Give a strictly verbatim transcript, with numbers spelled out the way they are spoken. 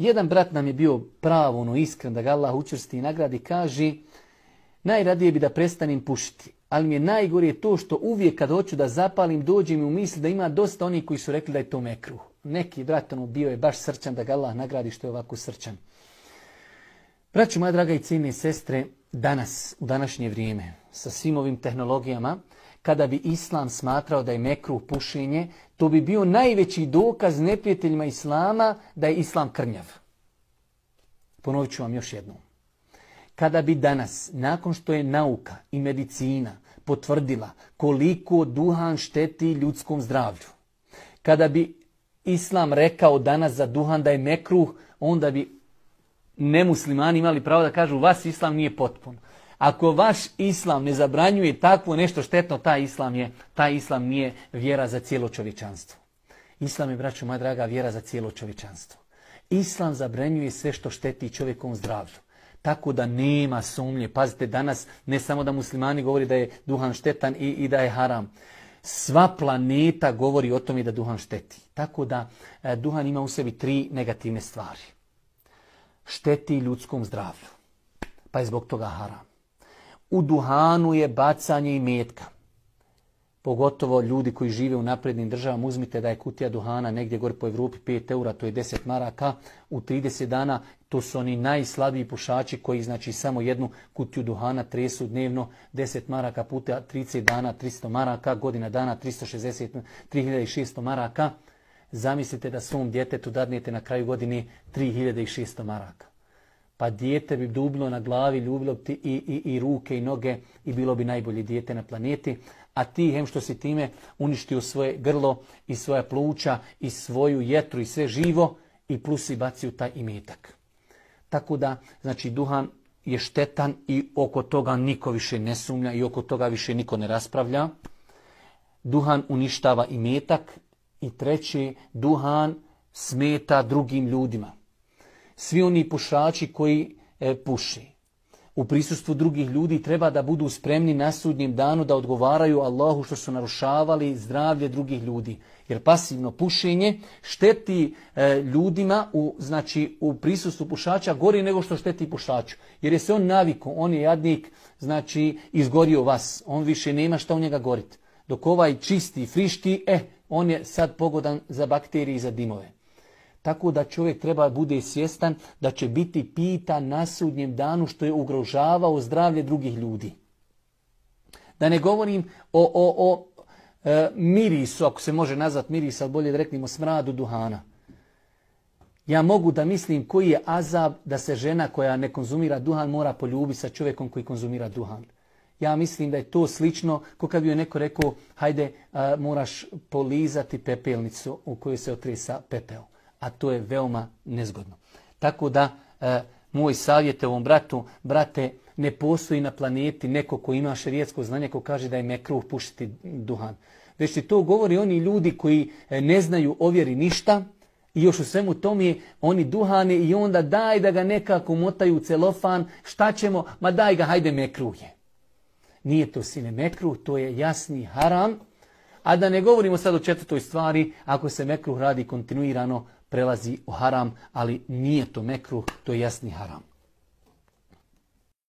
Jedan brat nam je bio pravo, ono iskren, da ga Allah učvrsti i nagradi, kaže, najradije bi da prestanem pušiti, ali mi je najgore to što uvijek kad hoću da zapalim, dođe mi u misli da ima dosta onih koji su rekli da je to mekruh. Neki brat ono bio je baš srčan, da ga Allah nagradi što je ovako srčan. Braćo moja draga i cijenine sestre, danas, u današnje vrijeme, sa svim ovim tehnologijama, kada bi Islam smatrao da je mekruh pušenje, to bi bio najveći dokaz neprijateljima Islama da je Islam krnjav. Ponovit ću vam još jednom. Kada bi danas, nakon što je nauka i medicina potvrdila koliko duhan šteti ljudskom zdravlju, kada bi Islam rekao danas za duhan da je mekruh, onda bi nemuslimani imali pravo da kažu vas Islam nije potpun. Ako vaš Islam ne zabranjuje takvo nešto štetno, taj Islam, je, taj Islam nije vjera za cijelo čovječanstvo. Islam je, braćo moja draga, vjera za cijelo čovječanstvo. Islam zabranjuje sve što šteti čovjekovom zdravlju. Tako da nema sumnje. Pazite, danas ne samo da muslimani govori da je duhan štetan i, i da je haram. Sva planeta govori o tome da duhan šteti. Tako da e, duhan ima u sebi tri negativne stvari. Šteti ljudskom zdravlju, pa je zbog toga haram. U duhanu je bacanje imetka. Pogotovo ljudi koji žive u naprednim državama, uzmite da je kutija duhana negdje gore po Evropi pet eura, to je deset maraka. U trideset dana to su oni najslabiji pušači koji znači samo jednu kutiju duhana tresu dnevno, deset maraka puta trideset dana, tristo maraka, godina dana tristo šezdeset, tri hiljade šesto maraka. Zamislite da svom djetetu dadnete na kraju godine tri hiljade šesto maraka. Pa dijete bi dublo na glavi, ljubilo bi ti i, i, i ruke i noge i bilo bi najbolje dijete na planeti. A ti, hem što si time uništio svoje grlo i svoja pluća i svoju jetru i sve živo i plus si bacio taj imetak. Tako da, znači, duhan je štetan i oko toga niko više ne sumnja i oko toga više niko ne raspravlja. Duhan uništava imetak. I treće, duhan smeta drugim ljudima. Svi oni pušači koji e, puši u prisustvu drugih ljudi treba da budu spremni na sudnjem danu da odgovaraju Allahu što su narušavali zdravlje drugih ljudi. Jer pasivno pušenje šteti e, ljudima u, znači, u prisustvu pušača gori nego što šteti pušaču. Jer je se on navikao, on je jadnik, znači izgorio vas. On više nema šta u njega goriti. Dok ovaj čisti, friški, eh, on je sad pogodan za bakterije i za dimove. Tako da čovjek treba bude svjestan da će biti pitan na sudnjem danu što je ugrožavao zdravlje drugih ljudi. Da ne govorim o, o, o e, mirisu, ako se može nazvati miris, ali bolje da reknemo smradu duhana. Ja mogu da mislim koji je azab da se žena koja ne konzumira duhan mora poljubiti sa čovjekom koji konzumira duhan. Ja mislim da je to slično kao kad bi joj neko rekao hajde a, moraš polizati pepelnicu u kojoj se otresa pepeo. A to je veoma nezgodno. Tako da a, moj savjet ovom bratu, brate, ne postoji na planeti neko ko ima šerijetsko znanje ko kaže da je mekruh pušiti duhan. Već ti to govori oni ljudi koji ne znaju o vjeri ništa i još u svemu tome oni duhane i onda daj da ga nekako motaju u celofan, šta ćemo, ma daj ga, hajde mekruh je. Nije to sine mekruh, to je jasni haram. A da ne govorimo sad o četvrtoj stvari, ako se mekruh radi kontinuirano, prelazi u haram, ali nije to mekruh, to je jasni haram.